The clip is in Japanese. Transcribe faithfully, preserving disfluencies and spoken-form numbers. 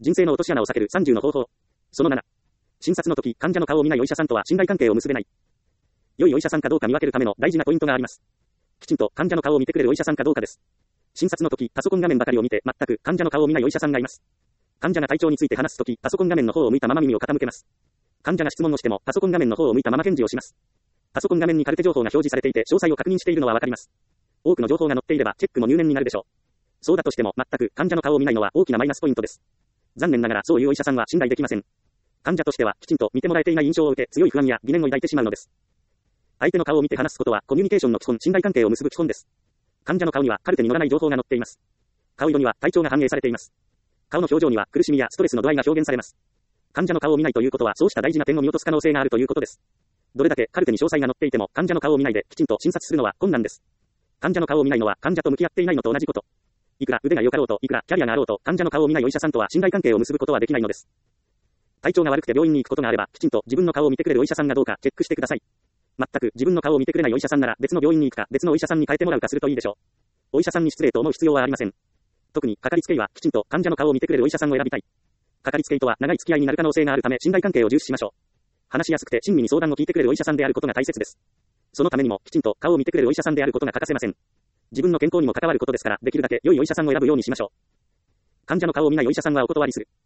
人生の落とし穴を避けるさんじゅうの方法。そのなな。診察の時、患者の顔を見ないお医者さんとは信頼関係を結べない。良いお医者さんかどうか見分けるための大事なポイントがあります。きちんと患者の顔を見てくれるお医者さんかどうかです。診察の時、パソコン画面ばかりを見て全く患者の顔を見ないお医者さんがいます。患者が体調について話す時、パソコン画面の方を向いたまま耳を傾けます。患者が質問をしてもパソコン画面の方を向いたまま返事をします。パソコン画面にカルテ情報が表示されていて詳細を確認しているのはわかります。多くの情報が載っていればチェックも入念になるでしょう。そうだとしても全く患者の顔を見ないのは大きなマイナスポイントです。残念ながらそういうお医者さんは信頼できません。患者としてはきちんと見てもらえていない印象を受け強い不安や疑念を抱いてしまうのです。相手の顔を見て話すことはコミュニケーションの基本、信頼関係を結ぶ基本です。患者の顔にはカルテに載らない情報が載っています。顔色には体調が反映されています。顔の表情には苦しみやストレスの度合いが表現されます。患者の顔を見ないということはそうした大事な点を見落とす可能性があるということです。どれだけカルテに詳細が載っていても患者の顔を見ないできちんと診察するのは困難です。患者の顔を見ないのは患者と向き合っていないのと同じこと。いくら腕が良かろうといくらキャリアがあろうと患者の顔を見ないお医者さんとは信頼関係を結ぶことはできないのです。体調が悪くて病院に行くことがあればきちんと自分の顔を見てくれるお医者さんがどうかチェックしてください。全く自分の顔を見てくれないお医者さんなら別の病院に行くか別のお医者さんに変えてもらうかするといいでしょう。お医者さんに失礼と思う必要はありません。特にかかりつけ医はきちんと患者の顔を見てくれるお医者さんを選びたい。かかりつけ医とは長い付き合いになる可能性があるため信頼関係を重視しましょう。話しやすくて親身に相談を聞いてくれるお医者さんであることが大切です。そのためにもきちんと顔を見てくれるお医者さんであることが欠かせません。自分の健康にも関わることですからできるだけ良いお医者さんを選ぶようにしましょう。患者の顔を見ないお医者さんはお断りする。